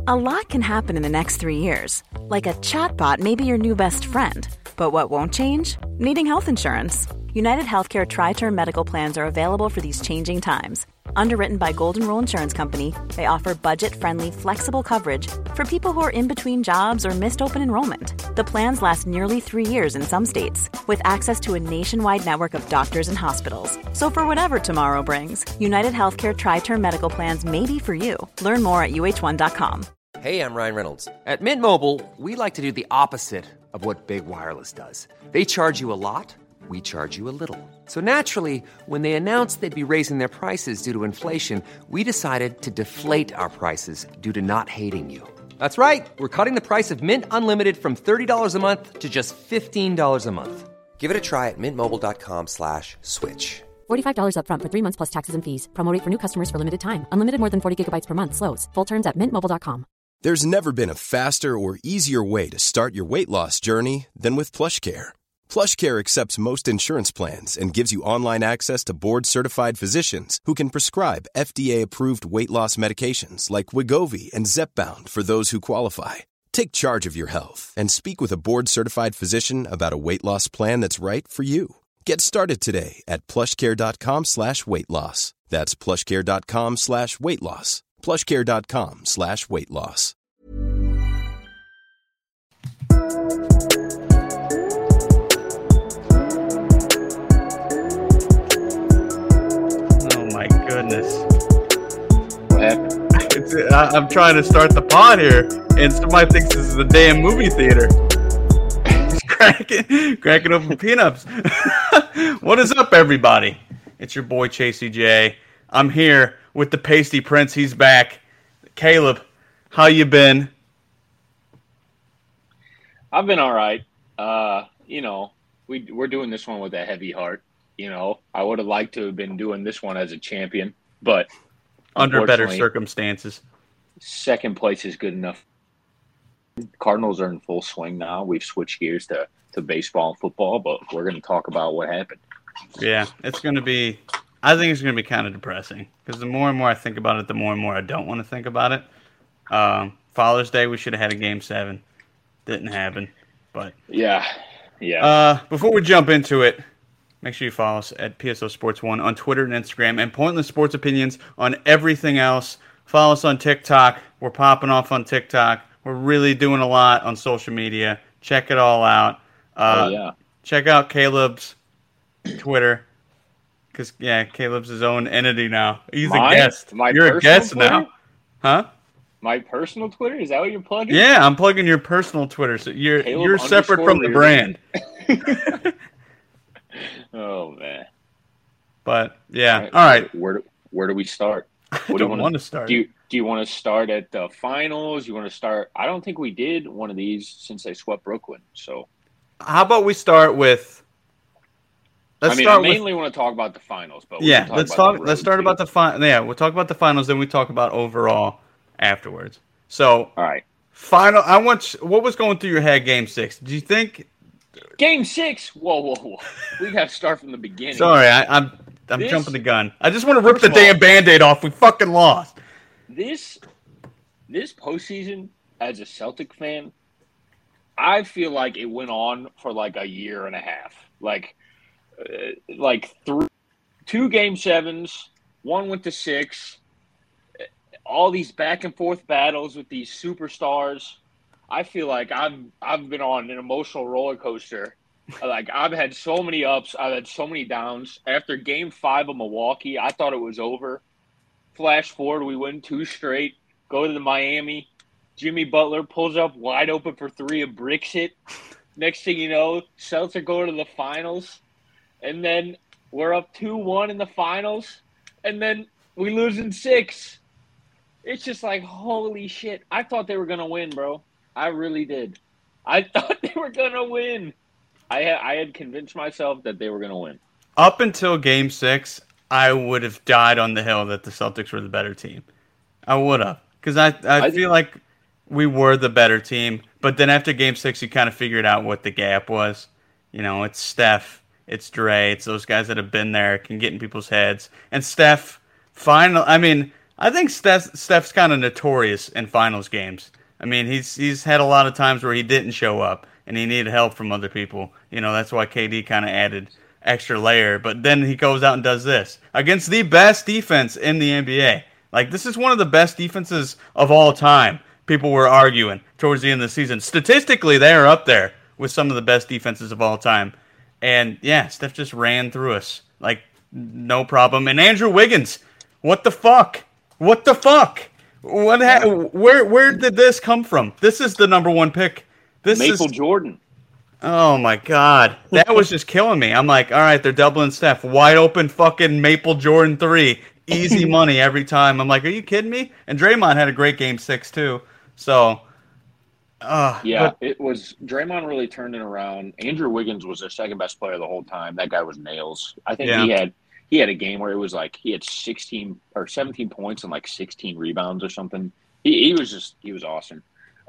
A lot can happen in the next 3 years. Like a chatbot may be your new best friend. But what won't change? Needing health insurance. United Healthcare Tri-Term Medical Plans are available for these changing times. Underwritten by Golden Rule Insurance Company, they offer budget-friendly, flexible coverage for people who are in between jobs or missed open enrollment. The plans last nearly 3 years in some states, with access to a nationwide network of doctors and hospitals. So for whatever tomorrow brings, United Healthcare Tri-Term Medical Plans may be for you. Learn more at uh1.com. Hey, I'm Ryan Reynolds. At Mint Mobile, we like to do the opposite of what Big Wireless does. They charge you a lot. We charge you a little. So naturally, when they announced they'd be raising their prices due to inflation, we decided to deflate our prices due to not hating you. That's right. We're cutting the price of Mint Unlimited from $30 a month to just $15 a month. Give it a try at mintmobile.com/switch. $45 up front for 3 months plus taxes and fees. Promo rate for new customers for limited time. Unlimited more than 40 gigabytes per month. Slows full terms at mintmobile.com. There's never been a faster or easier way to start your weight loss journey than with PlushCare. PlushCare accepts most insurance plans and gives you online access to board-certified physicians who can prescribe FDA-approved weight loss medications like Wegovy and Zepbound for those who qualify. Take charge of your health and speak with a board-certified physician about a weight loss plan that's right for you. Get started today at plushcare.com/weight loss. That's plushcare.com/weight loss. plushcare.com/weight loss. Oh my goodness. What happened? I'm trying to start the pod here, and somebody thinks this is a damn movie theater. Just cracking open peanuts. What is up, everybody? It's your boy, Chasey J. I'm here with the Pasty Prince. He's back. Caleb, how you been? I've been all right. We're doing this one with a heavy heart. I would have liked to have been doing this one as a champion, but under better circumstances. Second place is good enough. Cardinals are in full swing now. We've switched gears to baseball and football, but we're going to talk about what happened. Yeah, I think it's going to be kind of depressing because the more and more I think about it, the more and more I don't want to think about it. Father's Day, we should have had a Game 7. Didn't happen, but yeah. Before we jump into it, make sure you follow us at PSO Sports 1 on Twitter and Instagram, and Pointless Sports Opinions on everything else. Follow us on TikTok. We're popping off on TikTok. We're really doing a lot on social media. Check it all out. Check out Caleb's Twitter. Because, Caleb's his own entity now. He's a guest. You're a guest Twitter? now. Huh? My personal Twitter? Is that what you're plugging? Yeah, I'm plugging your personal Twitter. So you're separate from the brand. Oh, man. But, yeah. All right. Where do we start? I don't want to start. Do you want to start at the finals? You want to start? I don't think we did one of these since they swept Brooklyn. So, how about we start with? I mainly want to talk about the finals, but let's start about the final. Yeah, we'll talk about the finals, then we talk about overall afterwards. So, all right, final. What was going through your head? Game 6. Do you think? Game 6. Whoa! We got to start from the beginning. Sorry, I'm jumping the gun. I just want to rip the damn Band-Aid off. We fucking lost. This postseason, as a Celtic fan, I feel like it went on for like a year and a half. Like 2 Game 7s, one went to 6. All these back and forth battles with these superstars. I feel like I've been on an emotional roller coaster. Like, I've had so many ups, I've had so many downs. After Game 5 of Milwaukee, I thought it was over. Flash forward, we win 2 straight. Go to the Miami. Jimmy Butler pulls up wide open for 3 and bricks it. Next thing you know, Celtics are going to the finals. And then we're up 2-1 in the finals. And then we lose in 6. It's just like, holy shit. I thought they were going to win, bro. I really did. I thought they were going to win. I had convinced myself that they were going to win. Up until Game 6, I would have died on the hill that the Celtics were the better team. I would have. Because I feel like we were the better team. But then after Game 6, you kind of figured out what the gap was. It's Steph. It's Dre. It's those guys that have been there, can get in people's heads. And Steph, finally, I I think Steph's kind of notorious in finals games. I mean, he's had a lot of times where he didn't show up and he needed help from other people. You know, that's why KD kind of added extra layer. But then he goes out and does this against the best defense in the NBA. Like, this is one of the best defenses of all time. People were arguing towards the end of the season. Statistically, they are up there with some of the best defenses of all time. And, yeah, Steph just ran through us. Like, no problem. And Andrew Wiggins, what the fuck? What the fuck? Where did this come from? This is the number one pick. Maple Jordan. Oh, my God. That was just killing me. I'm like, all right, they're doubling Steph. Wide open fucking Maple Jordan 3. Easy money every time. I'm like, are you kidding me? And Draymond had a great game 6, too. So, it was – Draymond really turned it around. Andrew Wiggins was their second best player the whole time. That guy was nails. I think he had a game where it was like he had 16 or 17 points and like 16 rebounds or something. He was awesome.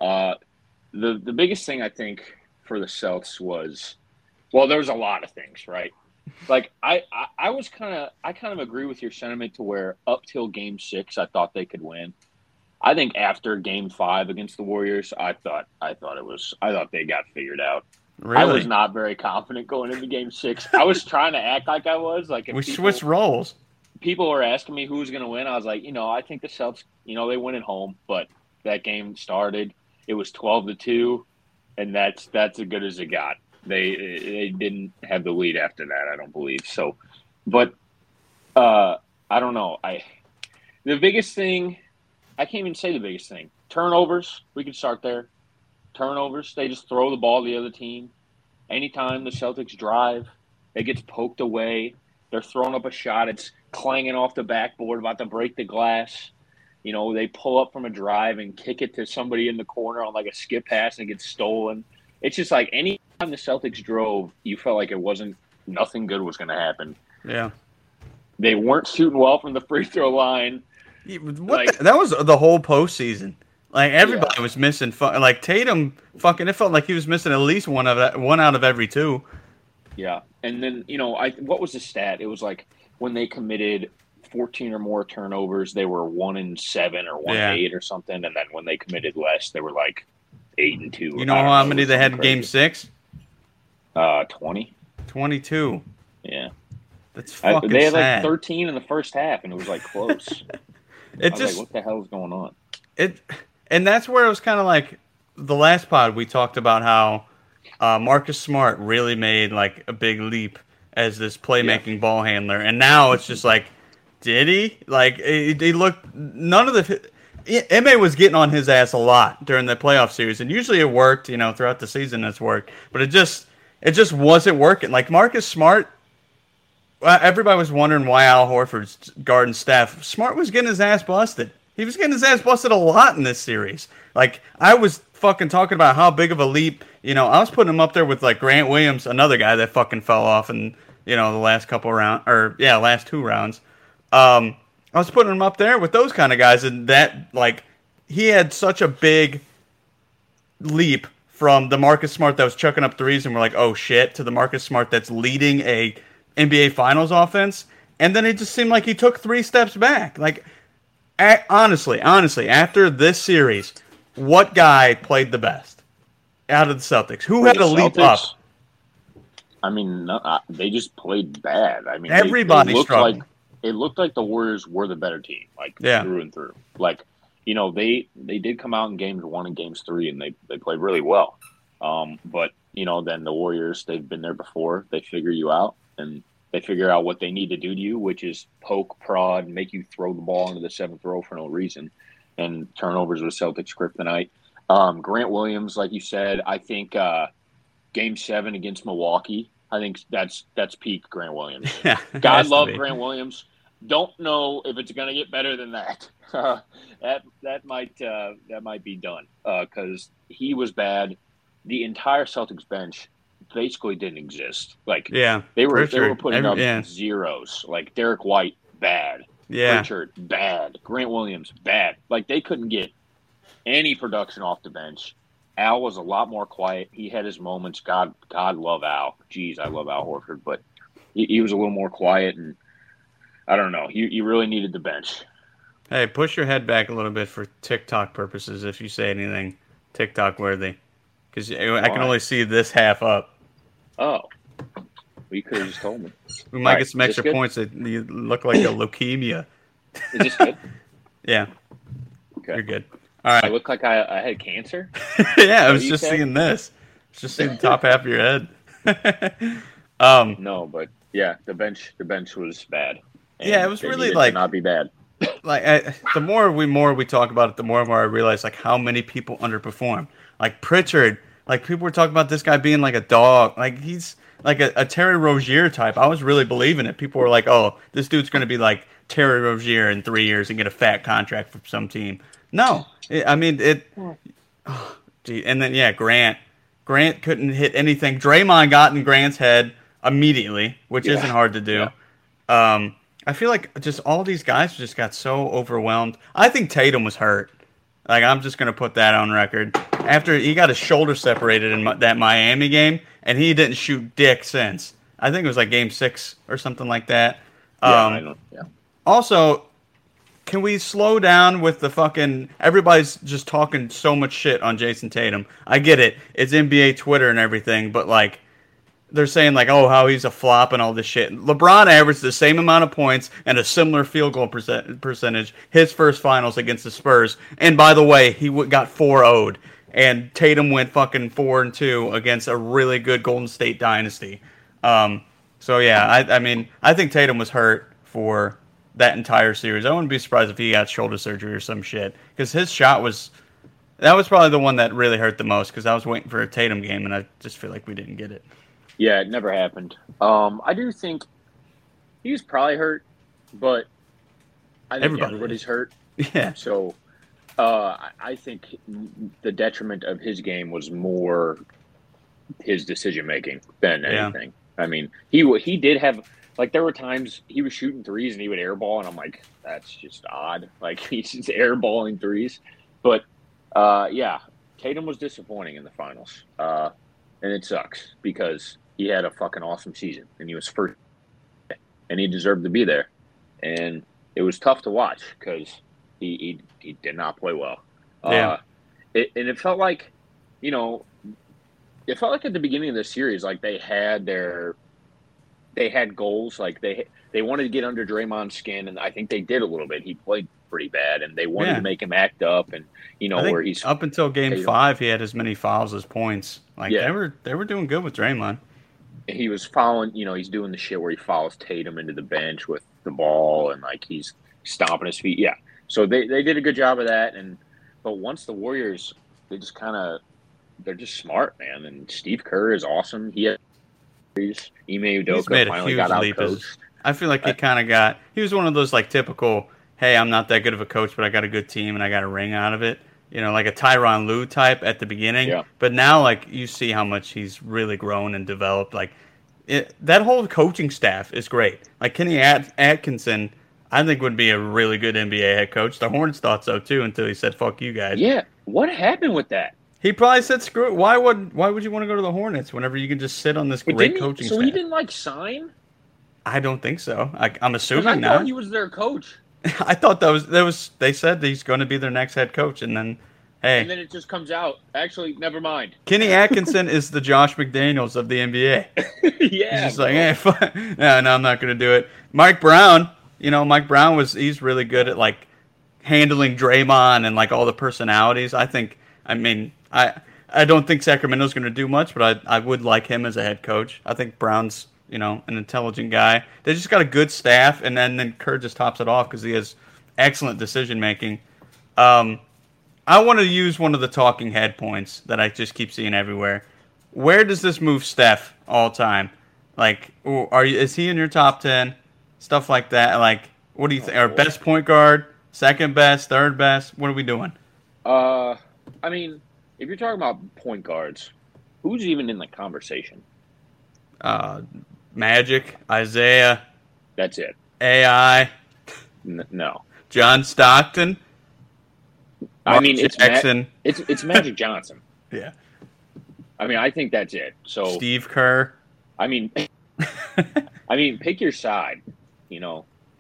The biggest thing I think for the Celtics was, well, there was a lot of things, right? Like I kind of agree with your sentiment to where up till Game 6 I thought they could win. I think after Game 5 against the Warriors, I thought they got figured out. Really? I was not very confident going into Game 6. I was trying to act like I was. Like if we switched roles. People were asking me who was going to win. I was like, I think the Celtics, they win at home. But that game started. It was 12-2, and that's as good as it got. They didn't have the lead after that, I don't believe. So, but I don't know. The biggest thing, I can't even say the biggest thing. Turnovers, we could start there. Turnovers, they just throw the ball to the other team. Anytime the Celtics drive, it gets poked away. They're throwing up a shot. It's clanging off the backboard, about to break the glass. They pull up from a drive and kick it to somebody in the corner on like a skip pass and it gets stolen. It's just like any time the Celtics drove, you felt like nothing good was going to happen. Yeah. They weren't shooting well from the free throw line. That was the whole postseason. Like, everybody was missing. Like, Tatum, it felt like he was missing at least one out of every 2. Yeah. And then, what was the stat? It was like when they committed 14 or more turnovers, they were 1-7 or 1-8 or something. And then when they committed less, they were like 8-2. You know how many they had in Game 6? 20. 22. Yeah. That's fucking They had sad. like 13 in the first half, and it was like close. Like, what the hell is going on? And that's where it was kind of like the last pod we talked about how Marcus Smart really made like a big leap as this playmaking ball handler, and now it's just like, did he? Like, he looked, none of the M.A. was getting on his ass a lot during the playoff series, and usually it worked, throughout the season it's worked, but it just wasn't working. Like, Marcus Smart, everybody was wondering why Al Horford's guarding Steph. Smart was getting his ass busted. He was getting his ass busted a lot in this series. Like, I was fucking talking about how big of a leap. I was putting him up there with, like, Grant Williams, another guy that fucking fell off in, the last couple rounds, last 2 rounds. I was putting him up there with those kind of guys, and that, like, he had such a big leap from the Marcus Smart that was chucking up threes, and we're like, oh shit, to the Marcus Smart that's leading a NBA Finals offense, and then it just seemed like he took 3 steps back. Like, honestly, after this series, what guy played the best out of the Celtics? Who had a leap up? I mean, they just played bad. I mean, everybody struggled. It looked like the Warriors were the better team, like through and through. Like, they did come out in games 1 and games 3, and they played really well. But then the Warriors, they've been there before. They figure you out, and they figure out what they need to do to you, which is poke, prod, make you throw the ball into the 7th row for no reason. And turnovers with Celtics kryptonite. Grant Williams, like you said, I think Game 7 against Milwaukee, I think that's peak Grant Williams. God love Grant Williams. Don't know if it's going to get better than that. That might be done because he was bad. The entire Celtics bench basically didn't exist. Like, they were putting up zeros. Like, Derek White, bad. Richard, bad. Grant Williams, bad. Like, they couldn't get any production off the bench. Al was a lot more quiet. He had his moments. God love Al. Jeez, I love Al Horford, but he was a little more quiet, and I don't know. You really needed the bench. Hey, push your head back a little bit for TikTok purposes if you say anything TikTok worthy. Because I can only see this half up. Oh. Well, you could have just told me. We might get some extra points that you look like a leukemia. Is this good? Yeah. Okay. You're good. All right. I look like I had cancer? Yeah, I was just seeing this. Just seeing the top half of your head. No, but yeah, the bench was bad. Yeah, it was really like not be bad. Like the more we talk about it, the more and more I realize like how many people underperform. Like Pritchard, like people were talking about this guy being like a dog, like he's like a Terry Rozier type. I was really believing it. People were like, "Oh, this dude's going to be like Terry Rozier in 3 years and get a fat contract from some team." No, I mean it. Oh, gee. And then Grant couldn't hit anything. Draymond got in Grant's head immediately, which isn't hard to do. Yeah. I feel like just all these guys just got so overwhelmed. I think Tatum was hurt. Like, I'm just going to put that on record. After he got his shoulder separated in that Miami game, and he didn't shoot dick since. I think it was like game 6 or something like that. I know. Yeah. Also, can we slow down with the fucking... Everybody's just talking so much shit on Jason Tatum. I get it. It's NBA Twitter and everything, but like... They're saying, like, oh, how he's a flop and all this shit. LeBron averaged the same amount of points and a similar field goal percentage his first finals against the Spurs. And by the way, he got 4-0'd. And Tatum went fucking 4-2 against a really good Golden State dynasty. So, yeah, I mean, I think Tatum was hurt for that entire series. I wouldn't be surprised if he got shoulder surgery or some shit. Because his shot was... That was probably the one that really hurt the most. Because I was waiting for a Tatum game, and I just feel like we didn't get it. Yeah, it never happened. I do think he was probably hurt, but I think everybody's hurt. Yeah. So I think the detriment of his game was more his decision making than anything. I mean, he did have like there were times he was shooting threes and he would airball, and I'm like, that's just odd. Like he's just airballing threes, but Tatum was disappointing in the finals, and it sucks because he had a fucking awesome season, and he was first, and he deserved to be there. And it was tough to watch because he did not play well. Yeah. It felt like, at the beginning of the series, like they had goals, like they wanted to get under Draymond's skin, and I think they did a little bit. He played pretty bad, and they wanted to make him act up, and where he's up until game 5, he had as many fouls as points. Like they were doing good with Draymond. He was following, he's doing the shit where he follows Tatum into the bench with the ball and like he's stomping his feet. Yeah. So they did a good job of that. But once the Warriors, they're just smart, man. And Steve Kerr is awesome. He had Ime Udoka finally got out coached. I feel like he was one of those like typical, hey, I'm not that good of a coach, but I got a good team and I got a ring out of it. Like a Tyronn Lue type at the beginning. Yeah. But now, like, you see how much he's really grown and developed. Like, that whole coaching staff is great. Like, Kenny Atkinson, I think, would be a really good NBA head coach. The Hornets thought so, too, until he said, fuck you guys. Yeah. What happened with that? He probably said, screw it. Why would you want to go to the Hornets whenever you can just sit on this great coaching staff? So he didn't, sign? I don't think so. I'm assuming I now. thought he was their coach. I thought that was. They said that he's going to be their next head coach, and then, hey. And then it just comes out. Actually, never mind. Kenny Atkinson is the Josh McDaniels of the NBA. Yeah. He's just like, hey, no, I'm not going to do it. Mike Brown, he's really good at like handling Draymond and like all the personalities. I don't think Sacramento's going to do much, but I would like him as a head coach. I think Brown's an intelligent guy. They just got a good staff, and then Kerr just tops it off because he has excellent decision-making. I want to use one of the talking head points that I just keep seeing everywhere. Where does this move Steph all time? Like, is he in your top 10? Stuff like that. Like, what do you think? Our best point guard, second best, third best? What are we doing? I mean, if you're talking about point guards, who's even in the conversation? Magic, Isaiah. That's it. AI. No. John Stockton. I mean, it's Jackson. It's Magic Johnson. Yeah. I mean, I think that's it. So Steve Kerr. I mean, pick your side.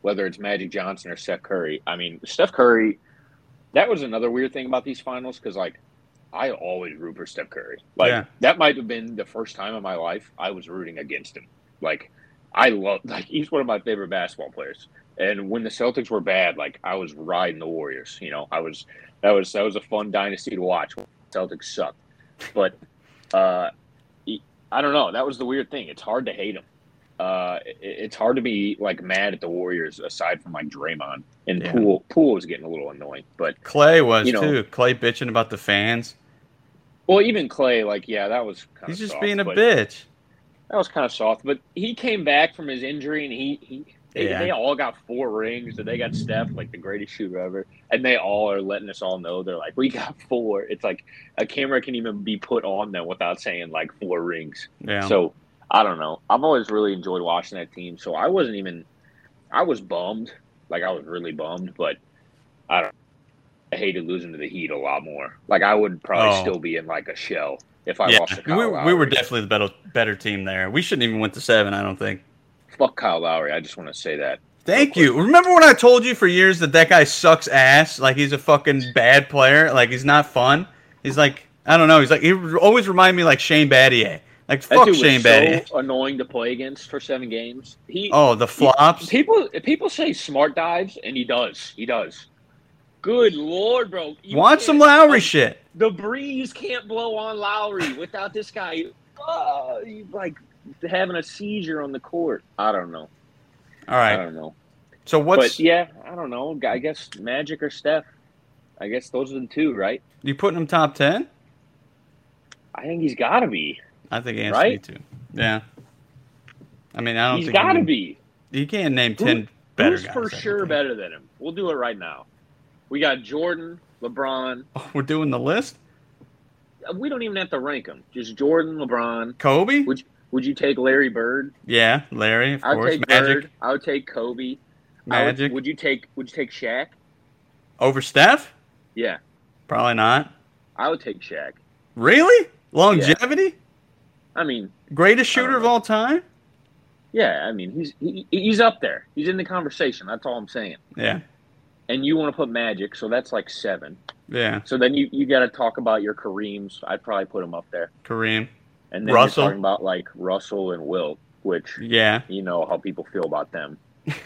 whether it's Magic Johnson or Steph Curry. I mean, Steph Curry, that was another weird thing about these finals because, like, I always root for Steph Curry. Like, that might have been the first time in my life I was rooting against him. Like, he's one of my favorite basketball players. And when the Celtics were bad, like, I was riding the Warriors. You know, that was a fun dynasty to watch. Celtics sucked. But I don't know. That was the weird thing. It's hard to hate him. It's hard to be like mad at the Warriors aside from like Draymond and Poole was getting a little annoying, but Clay was too. Clay bitching about the fans. Well, even Clay, like that was kind of. He's just soft, being a bitch. That was kind of soft, but he came back from his injury and they all got 4 rings and they got Steph like the greatest shooter ever, and they all are letting us all know they're like we got 4. It's like a camera can even be put on them without saying like 4 rings. Yeah. So. I don't know. I've always really enjoyed watching that team, so I was bummed. Like, I was really bummed, but I hated losing to the Heat a lot more. Like, I would probably still be in, like, a shell if I lost to Kyle Lowry. We were definitely the better team there. We shouldn't even went to 7, I don't think. Fuck Kyle Lowry. I just want to say that. Thank you. Remember when I told you for years that guy sucks ass? Like, he's a fucking bad player? Like, he's not fun? He's like, I don't know. He's like, he always reminded me like Shane Battier. Like, fuck Shane Battier. So annoying to play against for 7 games. The flops. People say smart dives, and he does. He does. Good Lord, bro. Watch some Lowry shit. The breeze can't blow on Lowry without this guy like having a seizure on the court. I don't know. All right. I don't know. So what's... But, yeah, I don't know. I guess Magic or Steph. I guess those are the 2, right? You putting him top 10? I think he's got to be. I think Anthony too. Yeah. I mean, I don't think he's got to be. You can't name 10 better guys. Who's for sure better than him? We'll do it right now. We got Jordan, LeBron. Oh, we're doing the list? We don't even have to rank them. Just Jordan, LeBron. Kobe? Would you take Larry Bird? Yeah, Larry, of course. I would take Magic. Bird. I would take Kobe. Magic. Would you take Shaq? Over Steph? Yeah. Probably not. I would take Shaq. Really? Longevity? Yeah. I mean, greatest shooter of all time? Yeah, I mean, he's up there. He's in the conversation. That's all I'm saying. Yeah. And you want to put Magic, so that's like 7. Yeah. So then you got to talk about your Kareems. I'd probably put him up there. Kareem. And then Russell. You're talking about like Russell and Wilt, which you know how people feel about them.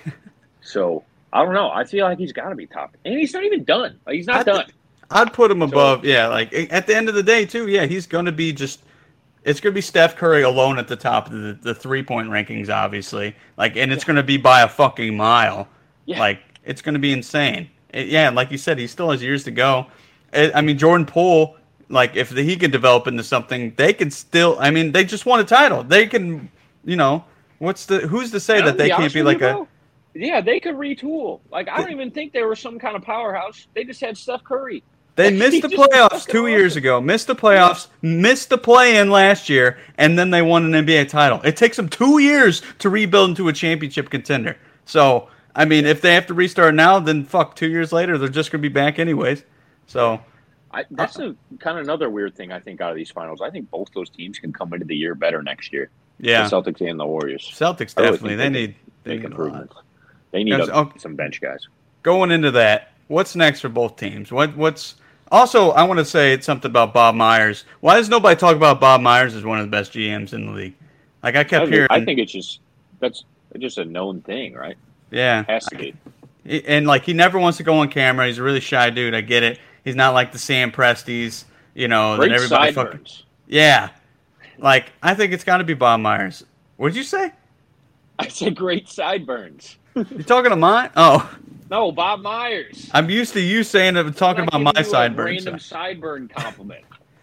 So I don't know. I feel like he's got to be top, and he's not even done. Like, he's not done. I'd put him above. Like at the end of the day, too. Yeah, he's going to be just. It's going to be Steph Curry alone at the top of the 3-point rankings, obviously. Like, and it's going to be by a fucking mile. Yeah. Like, it's going to be insane. Like you said, he still has years to go. I mean, Jordan Poole, like, if he can develop into something, they can still. I mean, they just won a title. They can, who's to say that they can't be like a. Yeah, they could retool. Like, I don't even think they were some kind of powerhouse. They just had Steph Curry. They missed the playoffs 2 years ago. Missed the playoffs. Missed the play-in last year, and then they won an NBA title. It takes them 2 years to rebuild into a championship contender. So, I mean, if they have to restart now, then 2 years later, they're just going to be back anyways. So, that's kind of another weird thing I think out of these finals. I think both those teams can come into the year better next year. Yeah, the Celtics and the Warriors. Celtics definitely. They need improvements. They need some bench guys. Going into that, what's next for both teams? What's also, I want to say something about Bob Myers. Why does nobody talk about Bob Myers as one of the best GMs in the league? Like, I kept hearing. I think that's just a known thing, right? Yeah, it has to be. And like, he never wants to go on camera. He's a really shy dude. I get it. He's not like the Sam Presties, Great that everybody sideburns. Yeah, like, I think it's got to be Bob Myers. What did you say? I said great sideburns. You talking to mine? Oh. No, Bob Myers. I'm used to you saying it, talking about my sideburns. Random sideburn compliment.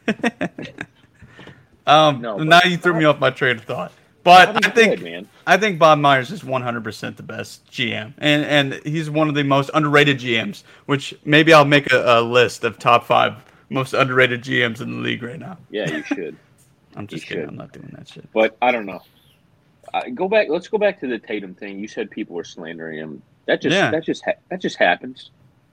Now you threw me off my train of thought. But I think Bob Myers is 100% the best GM, and he's one of the most underrated GMs. Which maybe I'll make a list of top 5 most underrated GMs in the league right now. Yeah, you should. I'm just kidding. I'm not doing that shit. But I don't know. Let's go back to the Tatum thing. You said people were slandering him. That just happens.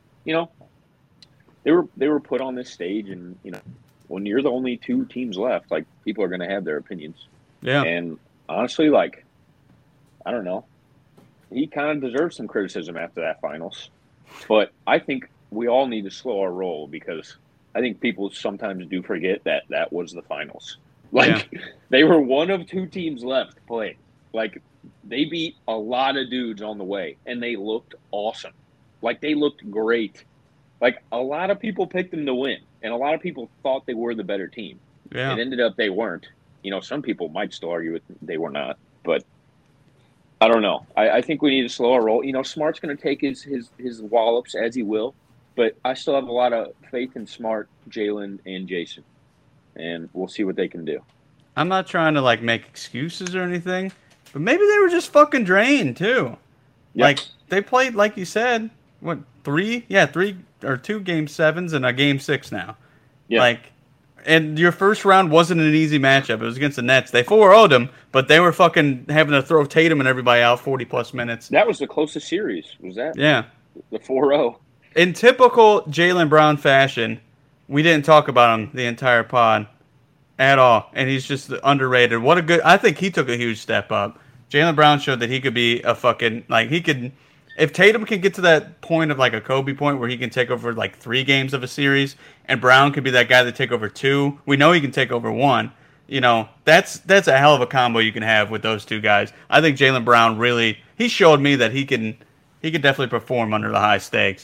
They were put on this stage, and when you're the only 2 teams left, like, people are going to have their opinions. Yeah. And honestly, like, I don't know. he kind of deserves some criticism after that finals. But I think we all need to slow our roll because I think people sometimes do forget that that was the finals. Like, they were one of two teams left playing. Like, they beat a lot of dudes on the way, and they looked awesome. Like, they looked great. Like, a lot of people picked them to win, and a lot of people thought they were the better team. Yeah. It ended up they weren't. You know, some people might still argue they were not, but I don't know. I think we need to slow our roll. You know, Smart's going to take his wallops as he will, but I still have a lot of faith in Smart, Jalen, and Jason, and we'll see what they can do. I'm not trying to, like, make excuses or anything, but maybe they were just fucking drained, too. Yep. Like, they played, like you said, what, 3 or 2 Game 7s and a Game 6 now. Yeah. Like, and your first round wasn't an easy matchup. It was against the Nets. They 4-0'd them, but they were fucking having to throw Tatum and everybody out 40-plus minutes. That was the closest series, was that? Yeah. The 4-0. In typical Jaylen Brown fashion, we didn't talk about him the entire pod at all, and he's just underrated. I think he took a huge step up. Jaylen Brown showed that he could be a fucking, like, he could, if Tatum can get to that point of, like, a Kobe point where he can take over, like, 3 games of a series, and Brown could be that guy that take over 2, we know he can take over 1. You know, that's a hell of a combo you can have with those 2 guys. I think Jaylen Brown really, he showed me that he can definitely perform under the high stakes.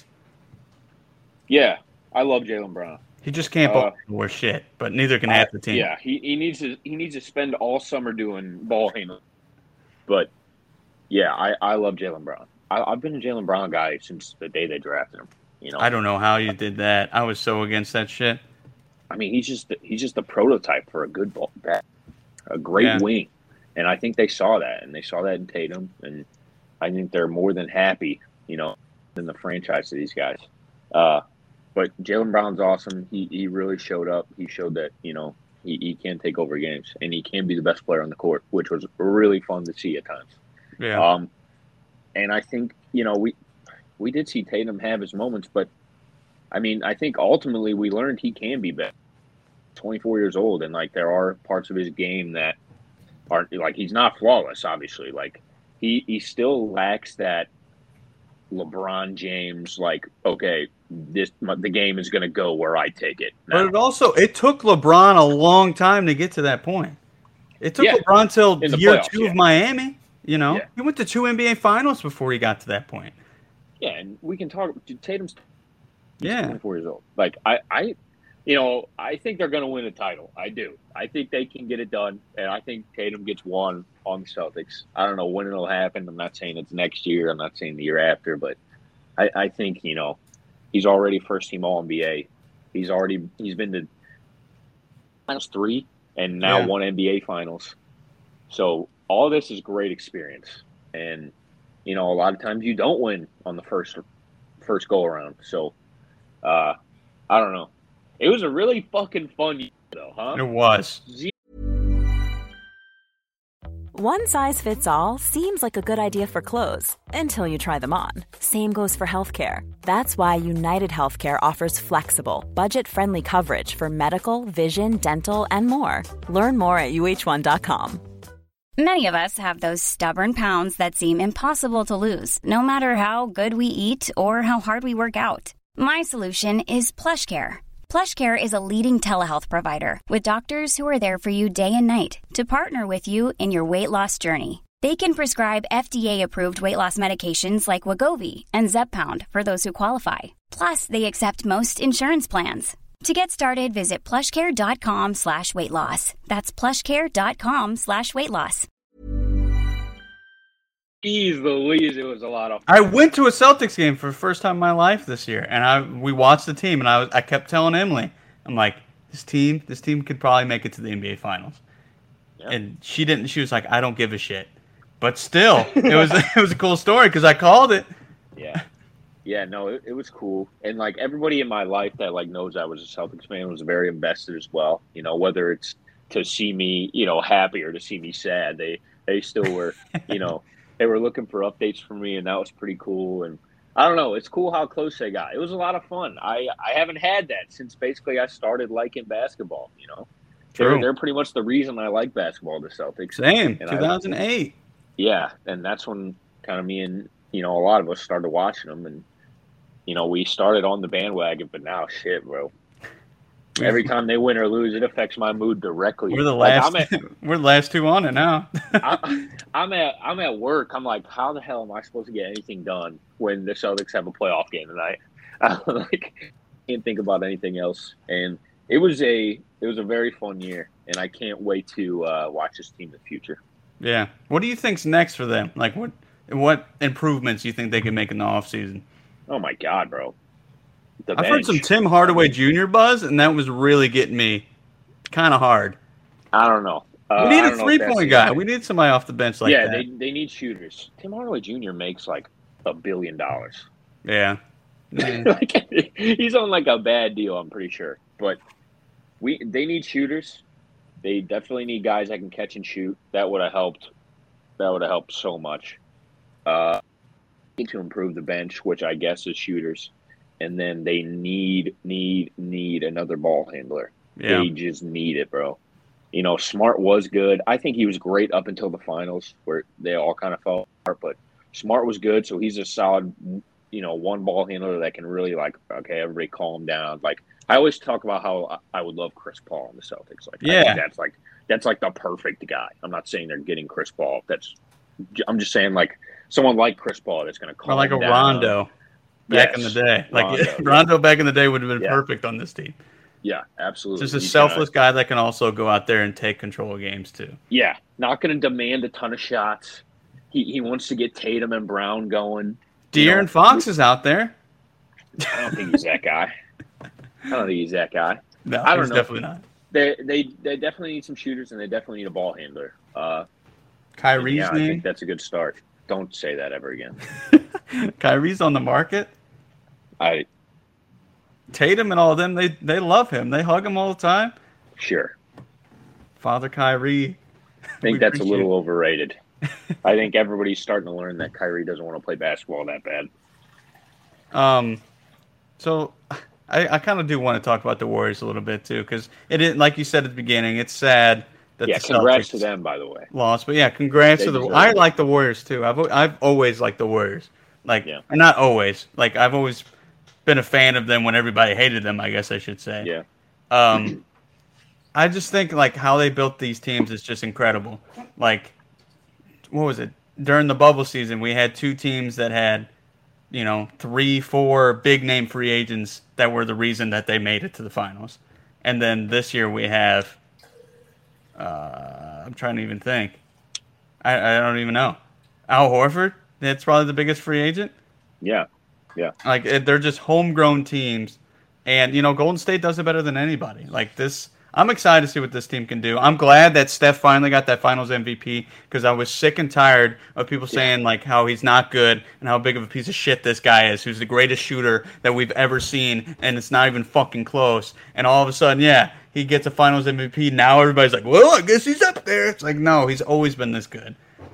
Yeah, I love Jaylen Brown. He just can't ball more shit, but neither can half the team. Yeah, he needs to spend all summer doing ball handling. But yeah, I love Jaylen Brown. I've been a Jaylen Brown guy since the day they drafted him. You know, I don't know how you did that. I was so against that shit. I mean, he's just a prototype for a good ball back, a great wing, and I think they saw that, and they saw that in Tatum, and I think they're more than happy, you know, in the franchise to these guys. But Jaylen Brown's awesome. He really showed up. He showed that, you know, he can take over games, and he can be the best player on the court, which was really fun to see at times. Yeah. And I think, you know, we did see Tatum have his moments, but I mean, I think ultimately we learned he can be better. 24 years old, and like there are parts of his game that aren't, like, he's not flawless, obviously. Like he still lacks that LeBron James, like, okay, the game is going to go where I take it. Now. But it took LeBron a long time to get to that point. It took LeBron till year 2 of Miami. You know, he went to 2 NBA Finals before he got to that point. Yeah, and we can talk. Tatum's 24 years old. Like I think they're going to win a title. I do. I think they can get it done, and I think Tatum gets one on the Celtics. I don't know when it'll happen. I'm not saying it's next year. I'm not saying the year after, but I think, you know, he's already first-team All-NBA. He's been to Finals 3 and now 1 NBA Finals. So all this is great experience, and you know, a lot of times you don't win on the first go around. So I don't know. It was a really fucking fun year, though, huh? It was. One size fits all seems like a good idea for clothes until you try them on. Same goes for healthcare. That's why United Healthcare offers flexible, budget-friendly coverage for medical, vision, dental, and more. Learn more at uh1.com. Many of us have those stubborn pounds that seem impossible to lose, no matter how good we eat or how hard we work out. My solution is PlushCare. PlushCare is a leading telehealth provider with doctors who are there for you day and night to partner with you in your weight loss journey. They can prescribe FDA-approved weight loss medications like Wegovy and Zepbound for those who qualify. Plus, they accept most insurance plans. To get started, visit plushcare.com/weightloss. That's plushcare.com/weightloss. Jeez Louise, it was a lot of fun. I went to a Celtics game for the first time in my life this year, and we watched the team, and I kept telling Emily, I'm like, this team could probably make it to the NBA Finals. Yeah. And she didn't. She was like, I don't give a shit. But still, it was a cool story because I called it. Yeah. Yeah, no, it was cool. And, like, everybody in my life that, like, knows I was a Celtics fan was very invested as well. You know, whether it's to see me, you know, happy or to see me sad, they still were, you know, they were looking for updates from me, and that was pretty cool. And I don't know, it's cool how close they got. It was a lot of fun. I haven't had that since basically I started liking basketball, you know. They're pretty much the reason I like basketball, the Celtics. Same, 2008. Yeah, and that's when kind of me and, a lot of us started watching them. And, we started on the bandwagon, but now, shit, bro. Every time they win or lose, it affects my mood directly. We're the last. We're the last two on it now. I'm at work. I'm like, how the hell am I supposed to get anything done when the Celtics have a playoff game tonight? Can't think about anything else. And it was a very fun year, and I can't wait to watch this team in the future. Yeah. What do you think's next for them? Like, what improvements do you think they can make in the offseason? Oh my God, bro. I've heard some Tim Hardaway Jr. buzz, and that was really getting me kind of hard. I don't know. We need a 3-point guy. We need somebody off the bench like that. Yeah, they need shooters. Tim Hardaway Jr. makes like $1 billion. Yeah. He's on like a bad deal, I'm pretty sure. But they need shooters. They definitely need guys that can catch and shoot. That would have helped. That would have helped so much. Need to improve the bench, which I guess is shooters. And then they need another ball handler. Yeah. They just need it, bro. Smart was good. I think he was great up until the finals where they all kind of fell apart. But Smart was good, so he's a solid, one ball handler that can really okay, everybody calm down. Like I always talk about how I would love Chris Paul in the Celtics. I think that's the perfect guy. I'm not saying they're getting Chris Paul. I'm just saying someone like Chris Paul that's going to calm down. Or like a Rondo. Back in the day. Rondo back in the day would have been perfect on this team. Yeah, absolutely. Just a selfless guy that can also go out there and take control of games, too. Yeah, not going to demand a ton of shots. He wants to get Tatum and Brown going. De'Aaron Fox is out there. I don't think he's that guy. No, he's definitely not. They definitely need some shooters, and they definitely need a ball handler. Kyrie's I name? think that's a good start. Don't say that ever again. Kyrie's on the market. Tatum and all of them, they love him. They hug him all the time. Sure. Father Kyrie. I think that's a little overrated. I think everybody's starting to learn that Kyrie doesn't want to play basketball that bad. So I kind of do want to talk about the Warriors a little bit too, because it is, like you said at the beginning, it's sad that the congrats Celtics to them, by the way. Lost, but yeah, congrats to the. I like the Warriors too. I've always liked the Warriors. Not always. I've always been a fan of them when everybody hated them, I guess I should say. Yeah. I just think how they built these teams is just incredible. What was it? During the bubble season, we had two teams that had, 3-4 big name free agents that were the reason that they made it to the finals. And then this year we have I'm trying to even think. I don't even know. Al Horford, that's probably the biggest free agent. Yeah. Yeah. They're just homegrown teams. And, Golden State does it better than anybody. I'm excited to see what this team can do. I'm glad that Steph finally got that Finals MVP because I was sick and tired of people saying how he's not good and how big of a piece of shit this guy is, who's the greatest shooter that we've ever seen, and it's not even fucking close. And all of a sudden, he gets a Finals MVP. Now everybody's like, well, I guess he's up there. It's no, he's always been this good,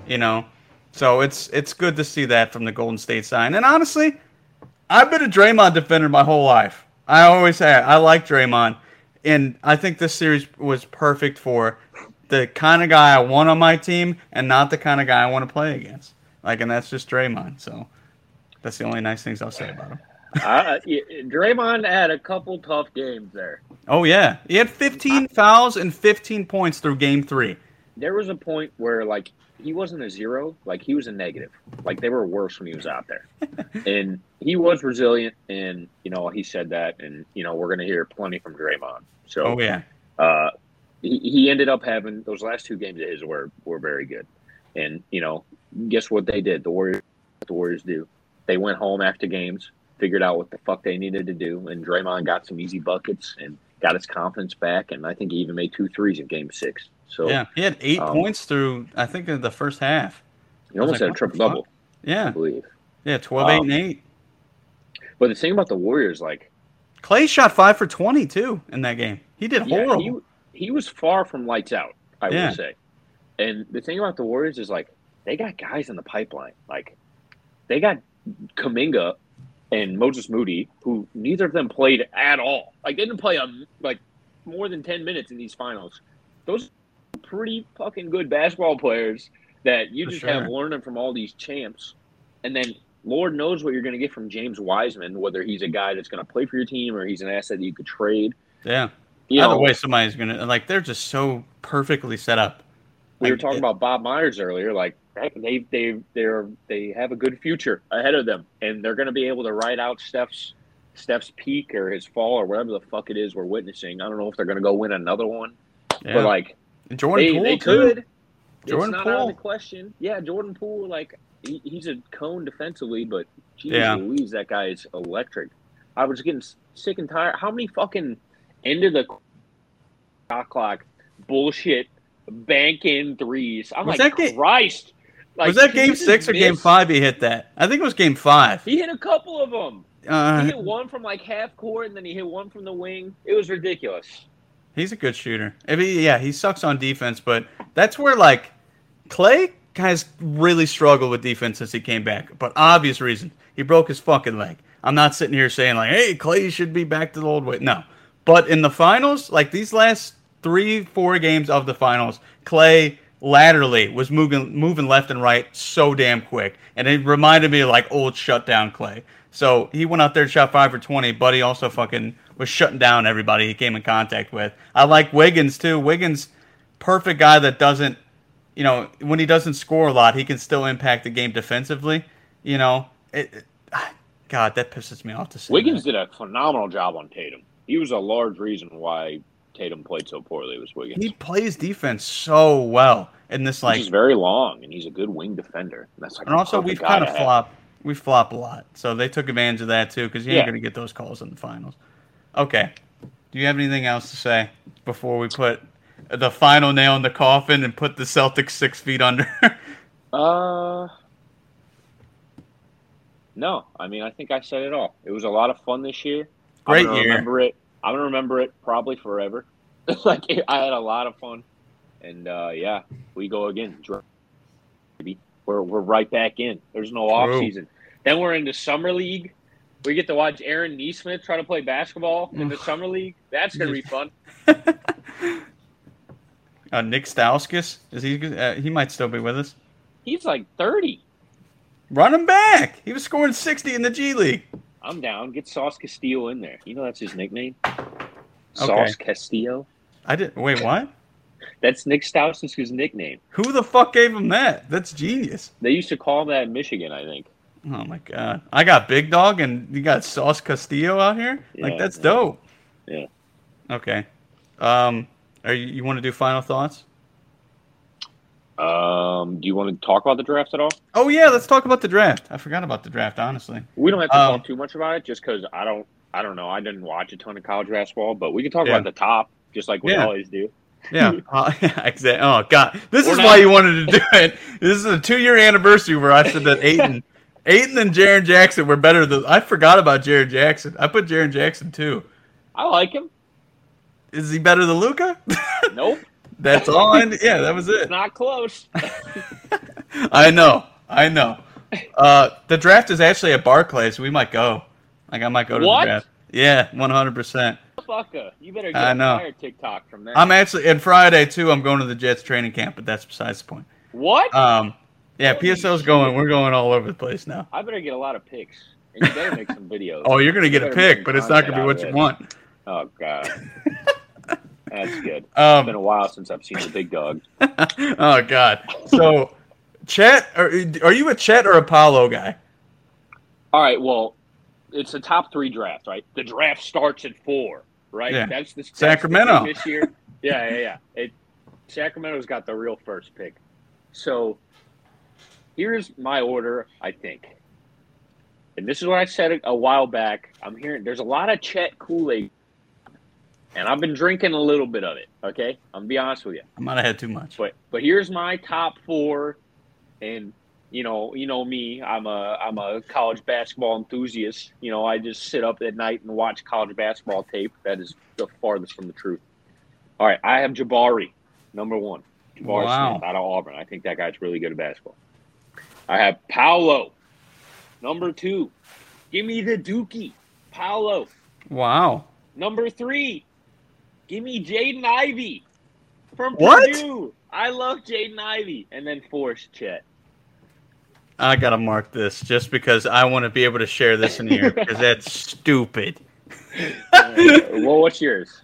So it's good to see that from the Golden State side. And honestly, I've been a Draymond defender my whole life. I always have. I like Draymond. And I think this series was perfect for the kind of guy I want on my team and not the kind of guy I want to play against. And that's just Draymond. So that's the only nice things I'll say about him. Draymond had a couple tough games there. Oh, yeah. He had 15 fouls and 15 points through Game 3. There was a point where, he wasn't a zero. He was a negative. They were worse when he was out there. And he was resilient, and, he said that. And, we're going to hear plenty from Draymond. So, he ended up having – those last two games of his were very good. And, guess what they did? The Warriors do. They went home after games, figured out what the fuck they needed to do, and Draymond got some easy buckets and got his confidence back. And I think he even made 2 threes in Game 6. So yeah, he had 8 points through, I think, in the first half. He almost had a triple-double. Yeah. I believe. Yeah, 12, 8, and 8. But the thing about the Warriors, Klay shot 5 for 20, too, in that game. He did horrible. He was far from lights out, I would say. And the thing about the Warriors is, they got guys in the pipeline. They got Kuminga and Moses Moody, who neither of them played at all. They didn't play, more than 10 minutes in these finals. Those pretty fucking good basketball players that you just have learning from all these champs. And then Lord knows what you're going to get from James Wiseman, whether he's a guy that's going to play for your team or he's an asset that you could trade. Yeah. Either way, somebody's going to, like, they're just so perfectly set up. We were talking about Bob Myers earlier. Like, they have a good future ahead of them, and they're going to be able to ride out Steph's peak or his fall or whatever the fuck it is we're witnessing. I don't know if they're going to go win another one, but like Jordan Poole, they could. Jordan it's not Poole. out of the question. Yeah, Jordan Poole, like he's a cone defensively, but Jesus Louise, that guy is electric. I was getting sick and tired. How many fucking end of the shot clock bullshit bank in threes? I'm Christ. Like, was that game 6 or game 5 he hit that? I think it was game 5. He hit a couple of them. He hit one from like half court, and then he hit one from the wing. It was ridiculous. He's a good shooter. He sucks on defense, but that's where, like, Clay has really struggled with defense since he came back. But obvious reason. He broke his fucking leg. I'm not sitting here saying, like, hey, Clay should be back to the old way. No. But in the finals, like these last 3-4 games of the finals, Clay laterally was moving left and right so damn quick. And it reminded me of, like, old shutdown Clay. So he went out there and shot 5 for 20, but he also fucking was shutting down everybody he came in contact with. I like Wiggins, too. Wiggins, perfect guy that doesn't, when he doesn't score a lot, he can still impact the game defensively. God, that pisses me off to say Wiggins did a phenomenal job on Tatum. He was a large reason why Tatum played so poorly. Was Wiggins. He plays defense so well in this, like, he's very long and he's a good wing defender. That's like, and also we've kind of flopped. We flop a lot, so they took advantage of that too because you ain't gonna get those calls in the finals. Okay, do you have anything else to say before we put the final nail in the coffin and put the Celtics 6 feet under? No. I mean, I think I said it all. It was a lot of fun this year. Great I'm year. I'm gonna remember it probably forever. Like, I had a lot of fun, and we go again. We're right back in. There's no off season. Then we're in the summer league. We get to watch Aaron Nesmith try to play basketball in the summer league. That's gonna be fun. Nick Stauskas, is he? He might still be with us. He's like 30. Run him back. He was scoring 60 in the G League. I'm down. Get Sauce Castillo in there. You know that's his nickname. Okay. Sauce Castillo. Wait, what? That's Nick Stauskas' nickname. Who the fuck gave him that? That's genius. They used to call him that in Michigan, I think. Oh, my God. I got Big Dog, and you got Sauce Castillo out here? That's dope. Yeah. Okay. You want to do final thoughts? Do you want to talk about the draft at all? Oh, yeah, let's talk about the draft. I forgot about the draft, honestly. We don't have to talk too much about it just because I don't know. I didn't watch a ton of college basketball, but we can talk about the top just like we always do. Yeah, exactly. Oh, God. This is why you wanted to do it. This is a 2-year anniversary where I said that Ayton and Jaren Jackson were better than... I forgot about Jaren Jackson. I put Jaren Jackson, too. I like him. Is he better than Luka? Nope. That's all. That was it. It's not close. I know. The draft is actually at Barclays. So we might go. Like, I might go to the draft. Yeah, 100%. You better get a fire TikTok from that. I'm actually, and Friday, too, I'm going to the Jets training camp, but that's besides the point. What? Yeah, PSL's going. We're going all over the place now. I better get a lot of picks. And you better make some videos. Oh, you're going to get a pick, but it's not going to be what you want. Oh, God. That's good. It's been a while since I've seen the big dog. Oh, God. So, Chet, are you a Chet or a Paolo guy? All right, well, it's a top 3 draft, right? The draft starts at 4, right? Yeah. That's Sacramento. This year. Yeah. Sacramento's got the real first pick. So, here's my order, I think. And this is what I said a while back. I'm hearing there's a lot of Chet Kool-Aid. And I've been drinking a little bit of it, okay? I'm going to be honest with you. I might have had too much. But here's my top 4. And, you know me. I'm a college basketball enthusiast. I just sit up at night and watch college basketball tape. That is the farthest from the truth. All right, I have Jabari, number 1. Jabari Smith out of Auburn. I think that guy's really good at basketball. I have Paolo, number 2. Give me the Dookie, Paolo. Wow. Number 3. Give me Jaden Ivey from What? Purdue. I love Jaden Ivey. And then 4 is Chet. I gotta mark this just because I want to be able to share this in here because that's stupid. Well, what's yours?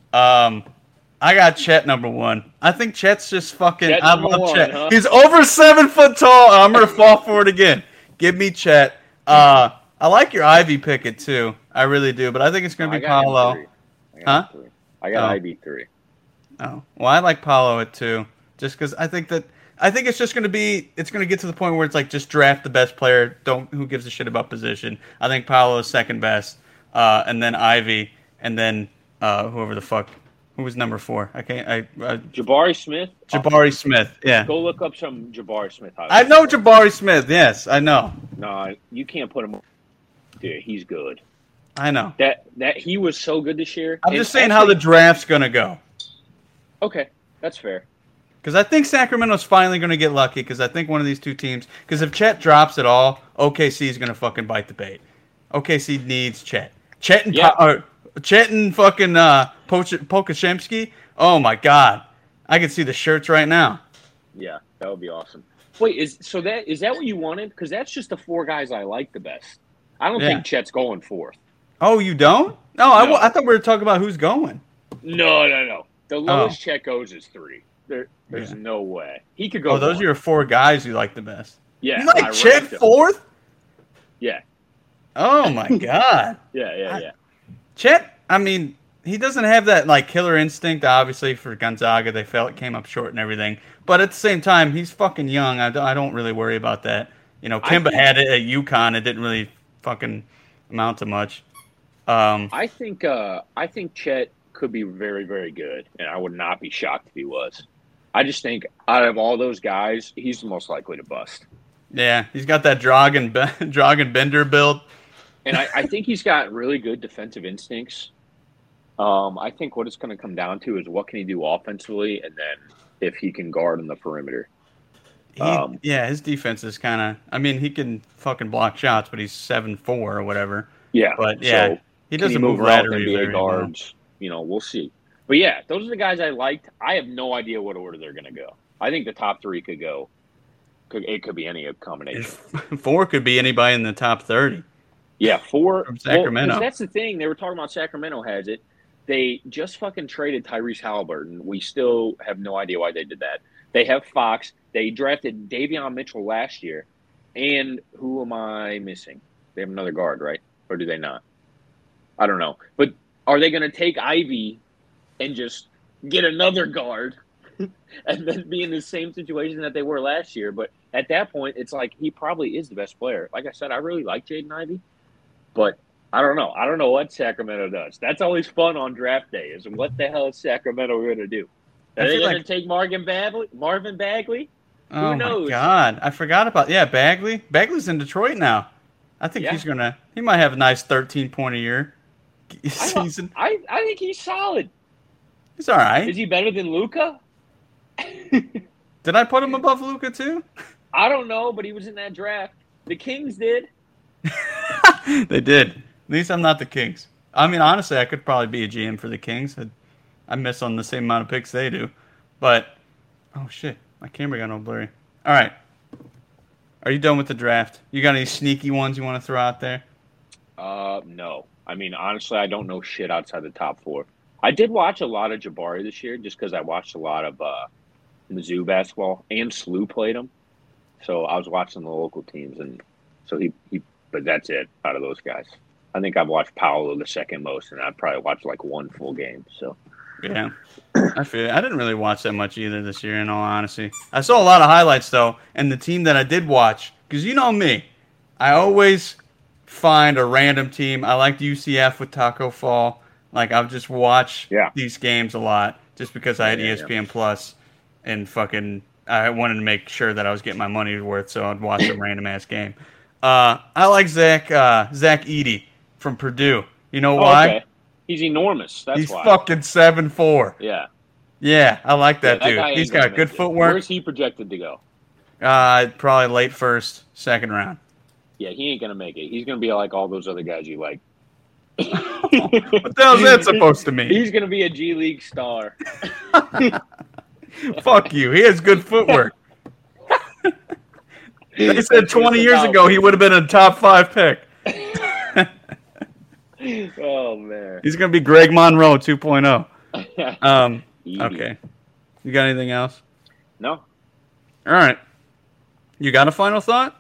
I got Chet number 1. I think Chet's just fucking. Chet I number love one, Chet. huh? He's over 7 foot tall. I'm gonna fall for it again. Give me Chet. I like your Ivy picket too. I really do, but I think it's gonna be Paolo. Huh? I got Ivy 3. Oh, well, I like Paolo at 2, just because I think it's just going to be, it's going to get to the point where it's like just draft the best player. Who gives a shit about position? I think Paolo is second best, and then Ivy, and then whoever the fuck, who was number 4? Jabari Smith. Jabari Smith. Yeah. Go look up some Jabari Smith highlights. I know Jabari Smith. Yes, I know. No, you can't put him. Dude, he's good. I know. That he was so good this year. I'm just saying how the draft's going to go. Okay, that's fair. Because I think Sacramento's finally going to get lucky because I think one of these two teams – because if Chet drops at all, OKC is going to fucking bite the bait. OKC needs Chet. Chet and fucking Pokashemski, oh my God. I can see the shirts right now. Yeah, that would be awesome. Wait, is that what you wanted? Because that's just the 4 guys I like the best. I don't think Chet's going 4th. Oh, you don't? No. I thought we were talking about who's going. No. The lowest Chet goes is 3. There's no way. He could go. Oh, those are your 4 guys you like the best. Yeah. You like Chet 4th? Yeah. Oh, my God. Yeah. Chet, I mean, he doesn't have that, like, killer instinct, obviously, for Gonzaga. They felt it came up short and everything. But at the same time, he's fucking young. I don't really worry about that. You know, Kemba had it at UConn. It didn't really fucking amount to much. I think Chet could be very, very good, and I would not be shocked if he was. I just think out of all those guys, he's the most likely to bust. Yeah, he's got that Dragan Bender build. And I think he's got really good defensive instincts. I think what it's going to come down to is what can he do offensively, and then if he can guard on the perimeter. His defense is kind of – I mean, he can fucking block shots, but he's 7'4" or whatever. Yeah. But, yeah, so he doesn't move move around laterally NBA very guards. well. You know, we'll see. But, yeah, those are the guys I liked. I have no idea what order they're going to go. I think the top 3 could go. It could be any combination. 4 could be anybody in the top 30. Yeah, 4. From Sacramento. Well, that's the thing. They were talking about Sacramento has it. They just fucking traded Tyrese Halliburton. We still have no idea why they did that. They have Fox. They drafted Davion Mitchell last year. And who am I missing? They have another guard, right? Or do they not? I don't know. But are they going to take Ivy and just get another guard and then be in the same situation that they were last year? But at that point, it's like he probably is the best player. Like I said, I really like Jaden Ivey. But I don't know. I don't know what Sacramento does. That's always fun on draft day is what the hell is Sacramento going to do? Are they going to take Marvin Bagley? Oh, Who knows? My God. I forgot about Bagley. Bagley's in Detroit now. I think he might have a nice 13-point a year season. I think he's solid. He's all right. Is he better than Luka? Did I put him above Luka too? I don't know, but he was in that draft. The Kings did. They did. At least I'm not the Kings. I mean, honestly, I could probably be a GM for the Kings. I miss on the same amount of picks they do. But, oh shit, my camera got all blurry. All right. Are you done with the draft? You got any sneaky ones you want to throw out there? No. I mean, honestly, I don't know shit outside the top 4. I did watch a lot of Jabari this year just because I watched a lot of Mizzou basketball, and SLU played him. So I was watching the local teams, and so he but that's it out of those guys. I think I've watched Paolo the second most, and I've probably watched like one full game. So yeah, I feel it. I didn't really watch that much either this year, in all honesty. I saw a lot of highlights though, and the team that I did watch, because you know me, I always find a random team. I liked UCF with Taco Fall. Like I'll just watch these games a lot, just because I had ESPN Plus, and fucking I wanted to make sure that I was getting my money's worth, so I'd watch some random ass game. I like Zach Edey from Purdue. You know why? Okay. He's enormous. That's He's why. fucking 7'4". Yeah. Yeah, I like that dude. He's got good footwork. Where's he projected to go? Probably late first, second round. Yeah, he ain't gonna make it. He's gonna be like all those other guys you like. What the hell is that supposed to mean? He's gonna be a G League star. Fuck you. He has good footwork. They said 20 years ago he would have been a top 5 pick. Oh, man. He's going to be Greg Monroe 2.0. Okay. You got anything else? No. All right. You got a final thought?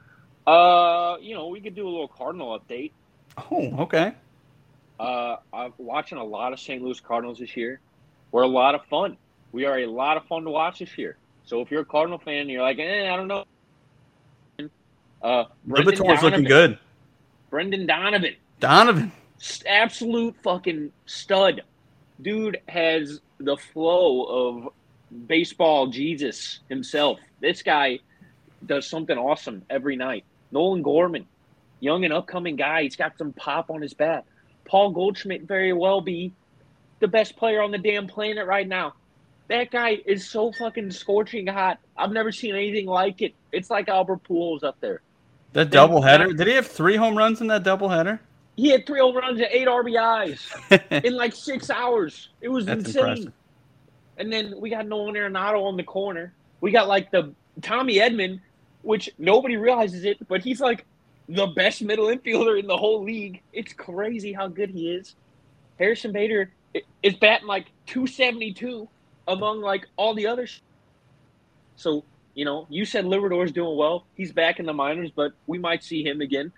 We could do a little Cardinal update. Oh, okay. I'm watching a lot of St. Louis Cardinals this year. We're a lot of fun. We are a lot of fun to watch this year. So if you're a Cardinal fan and you're like, I don't know. Liberatore's looking good. Brendan Donovan. Absolute fucking stud. Dude has the flow of baseball Jesus himself. This guy does something awesome every night. Nolan Gorman, young and upcoming guy. He's got some pop on his bat. Paul Goldschmidt very well be the best player on the damn planet right now. That guy is so fucking scorching hot. I've never seen anything like it. It's like Albert Pujols up there. That doubleheader? Did he have 3 home runs in that doubleheader? He had 3 home runs and 8 RBIs in like 6 hours. It was That's insane. impressive. And then we got Nolan Arenado on the corner. We got like the Tommy Edman, which nobody realizes it, but he's like the best middle infielder in the whole league. It's crazy how good he is. Harrison Bader is batting like 272 among like all the others. So, you said Liberatore's doing well. He's back in the minors, but we might see him again.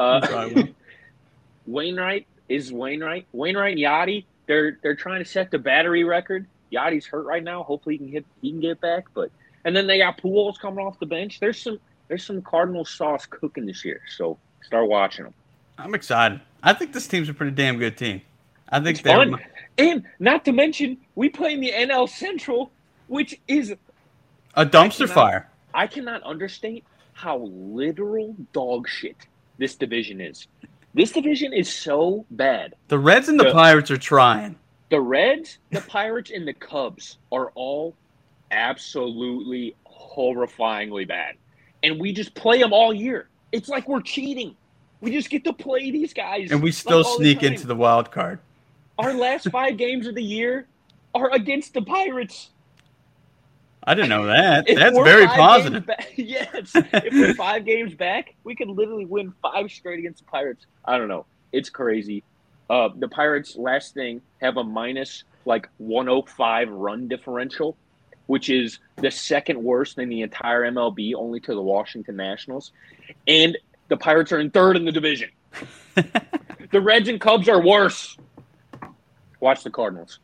Wainwright and Yachty, they're trying to set the battery record. Yachty's hurt right now. Hopefully he can get back. And then they got Pujols coming off the bench. There's some Cardinal sauce cooking this year. So start watching them. I'm excited. I think this team's a pretty damn good team. I think it's fun. And not to mention, we play in the NL Central, which is a dumpster fire. I cannot understate how literal dog shit this division is. This division is so bad. The Reds and the Pirates are trying. The Reds, the Pirates, and the Cubs are all absolutely horrifyingly bad. And we just play them all year. It's like we're cheating. We just get to play these guys. And we still sneak into the wild card. Our last 5 games of the year are against the Pirates. I didn't know that. That's very positive. Yes. If we're 5 games back, we could literally win 5 straight against the Pirates. I don't know. It's crazy. The Pirates, last thing, have a minus 105 run differential, which is the second worst in the entire MLB, only to the Washington Nationals. And the Pirates are in 3rd in the division. The Reds and Cubs are worse. Watch the Cardinals.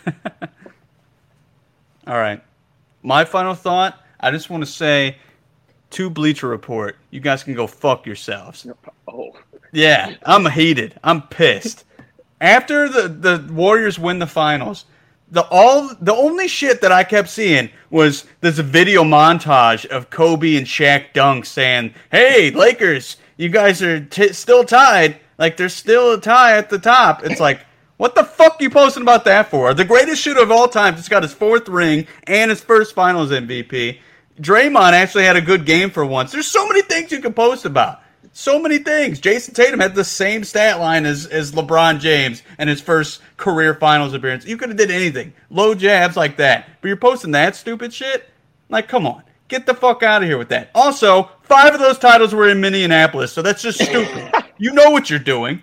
All right. My final thought, I just want to say to Bleacher Report, you guys can go fuck yourselves. Oh. Yeah, I'm heated. I'm pissed. After the Warriors win the finals, the only shit that I kept seeing was there's a video montage of Kobe and Shaq Dunk saying, "Hey, Lakers, you guys are still tied. Like, there's still a tie at the top." It's like, what the fuck are you posting about that for? The greatest shooter of all time just got his 4th ring and his first finals MVP. Draymond actually had a good game for once. There's so many things you can post about. So many things. Jason Tatum had the same stat line as LeBron James and his first career finals appearance. You could have did anything. Low jabs like that. But you're posting that stupid shit? Like, come on. Get the fuck out of here with that. Also, 5 of those titles were in Minneapolis, so that's just stupid. You know what you're doing.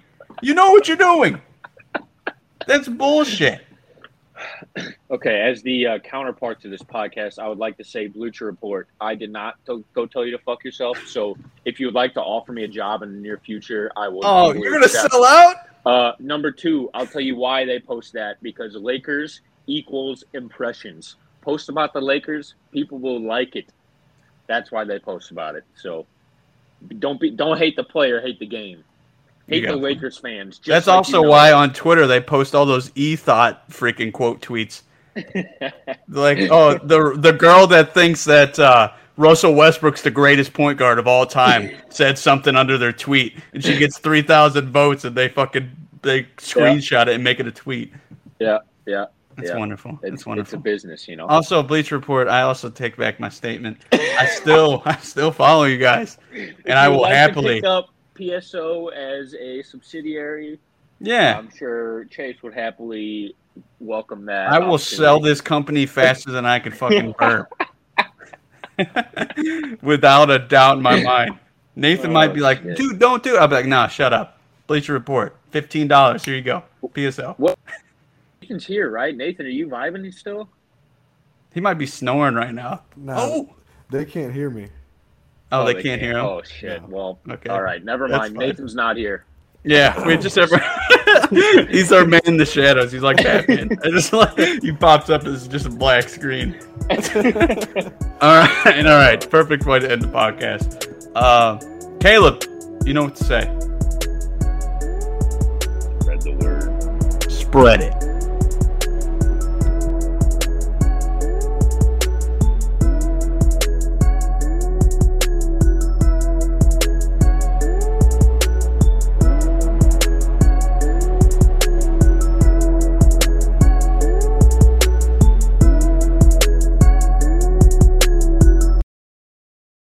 That's bullshit. Okay, as the counterpart to this podcast, I would like to say, Bleacher Report, I did not go tell you to fuck yourself. So if you would like to offer me a job in the near future, I will. Oh, you're going to sell out? Number 2, I'll tell you why they post that. Because Lakers equals impressions. Post about the Lakers, people will like it. That's why they post about it. So don't hate the player, hate the game. Hate the Lakers fans. That's like also why on Twitter they post all those e-thought freaking quote tweets. Like, oh, the girl that thinks that Russell Westbrook's the greatest point guard of all time said something under their tweet, and she gets 3,000 votes, and they screenshot it and make it a tweet. Yeah. That's wonderful. It's wonderful. It's a business, you know. Also, Bleacher Report, I also take back my statement. I still follow you guys, and I will happily pick up PSO as a subsidiary. Yeah, I'm sure Chase would happily welcome that. I will sell this company faster than I can fucking burp. Without a doubt in my mind. Nathan might be like, dude, don't do it. I'll be like, nah, shut up. Bleacher Report, $15. Here you go. PSO. What? Nathan's here, right? Nathan, are you vibing still? He might be snoring right now. No, they can't hear me. Oh, they can't hear him? Oh, shit. No. Well, okay. All right. Never mind. Nathan's not here. Yeah, we just ever. He's our man in the shadows. He's like Batman. He pops up as just a black screen. All right. Perfect way to end the podcast. Caleb, you know what to say. Spread the word. Spread it.